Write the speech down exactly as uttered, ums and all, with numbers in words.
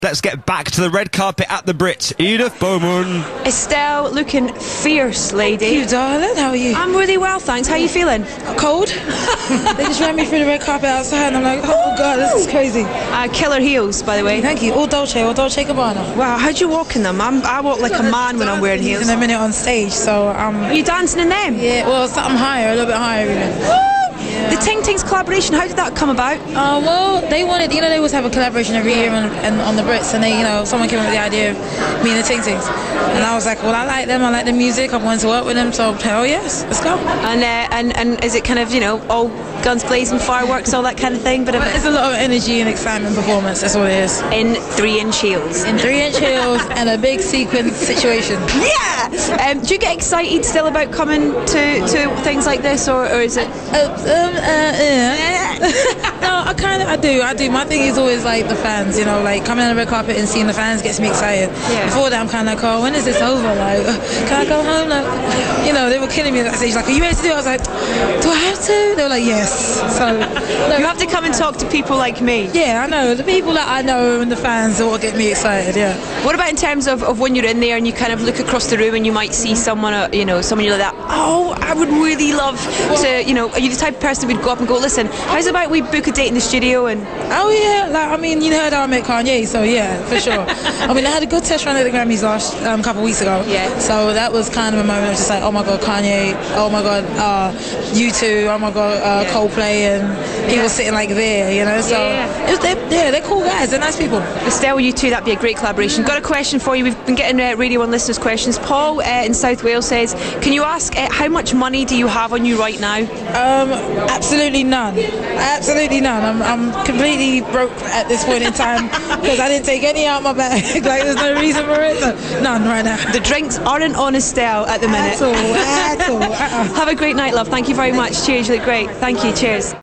Let's get back to the red carpet at the Brits. Edith Bowman. Estelle, looking fierce, lady. You darling, how are you? I'm really well, thanks. How are you feeling? Cold. They just ran me through the red carpet outside and I'm like, oh God, this is crazy. Uh, killer heels, by the way. Thank you. All Dolce, all Dolce Gabbana. Wow, how do you walk in them? I'm, I walk like a man when I'm wearing heels. In a minute on stage, so um. Are you dancing in them? Yeah, well, something higher, a little bit higher even. The Ting Tings collaboration, how did that come about? Uh, well, they wanted, you know, they always have a collaboration every year on, and on the Brits, and they, you know, someone came up with the idea of me and the Ting Tings, and I was like, well, I like them, I like the music, I wanted to work with them, so hell yes, let's go. And uh, and and is it kind of, you know, all guns blazing, fireworks, all that kind of thing? But well, it's a lot of energy and excitement, performance. That's what it is. In three-inch heels. In three-inch heels and a big sequence situation. Yeah. Um, do you get excited still about coming to, to things like this, or, or is it? Uh, um, uh, yeah. No, I kind of, I do, I do. My thing is always like the fans, you know, like coming on the red carpet and seeing the fans gets me excited. Yeah. Before that, I'm kind of like, oh, when is this over? Like, can I go home? Like, you know, they were killing me at that stage. Like, are you ready to do it? I was like, do I have to? They were like, yes. So no, you have to come and talk to people like me. Yeah, I know. The people that I know and the fans are what get me excited. Yeah. What about in terms of, of when you're in there and you kind of look across the room and you might see someone, uh, you know, someone you're like that. Oh, I would really love to, you know, are you the type of person that would go up and go, listen, how's about we book a date in the studio? And oh yeah, like I mean, you heard how I met Kanye, so yeah, for sure. I mean, I had a good test run at the Grammys last um, couple of weeks ago. Yeah. So that was kind of a moment of just like, oh my God, Kanye, oh my God, uh, U two, oh my God, uh, yeah. Coldplay, and people yeah. sitting like there, you know. So yeah, it was, they're, yeah, they're cool guys, they're nice people. Estelle, you two, that'd be a great collaboration. Got a question for you. We've been getting uh, Radio One listeners' questions. Paul uh, in South Wales says, can you ask uh, how much money do you have on you right now? Um, absolutely none. Absolutely none. I'm, I'm completely broke at this point in time because I didn't take any out of my bag. Like, there's no reason for it. So, none right now. The drinks aren't on Estelle at the minute. At all. At all. Uh-uh. Have a great night, love. Thank you very much. Cheers. You look great. Thank you. Cheers.